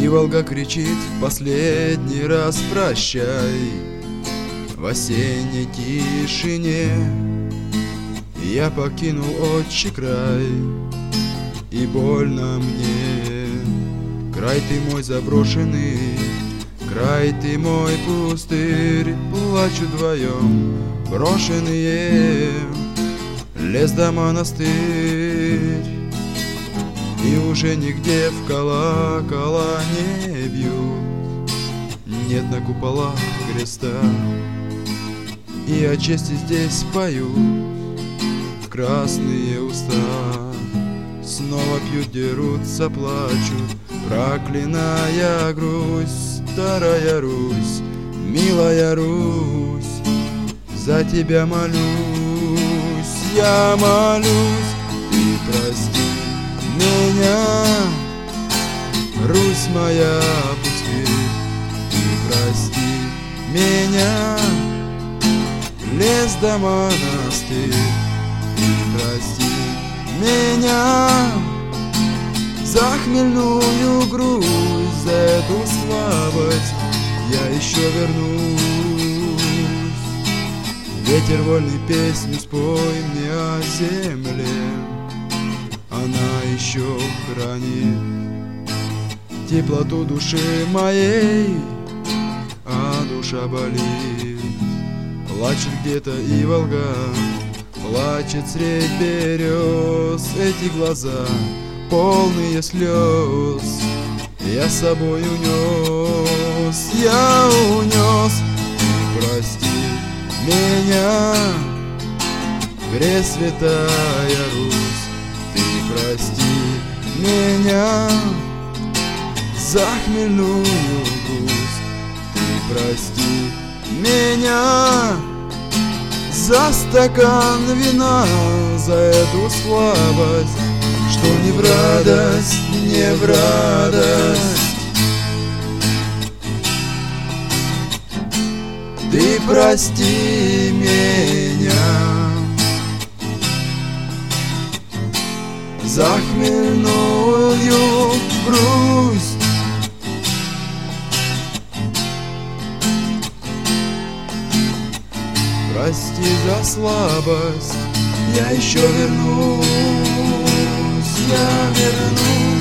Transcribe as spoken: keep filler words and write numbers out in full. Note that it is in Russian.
Волга кричит в последний раз прощай. В осенней тишине я покинул отчий край, и больно мне. Край ты мой заброшенный, край ты мой пустырь. Плачут вдвоем брошенные, лес да монастырь. И уже нигде в колокола не бьют, нет на куполах креста. И о чести здесь поют в красные уста. Снова пьют, дерутся, плачут, проклиная Грусть. Старая Русь, милая Русь, за тебя молюсь, я молюсь. Ты прости меня, Русь моя пустырь. Ты прости меня, лес да монастырь. Ты прости меня за хмельную грусть, за эту слабость я еще вернусь. Ветер вольный, песню спой мне о земле, она еще хранит теплоту души моей, а душа болит. Плачет где-то и Волга, плачет средь берез. Эти глаза полные слез я с собой унес, я унес. Ты прости меня, Пресвятая Русь, ты прости меня за хмельную грусть. Ты прости меня за стакан вина, за эту слабость, что не в радость, не в радость. Ты прости меня за хмельную грусть. Прости за слабость, я еще вернусь, я вернусь.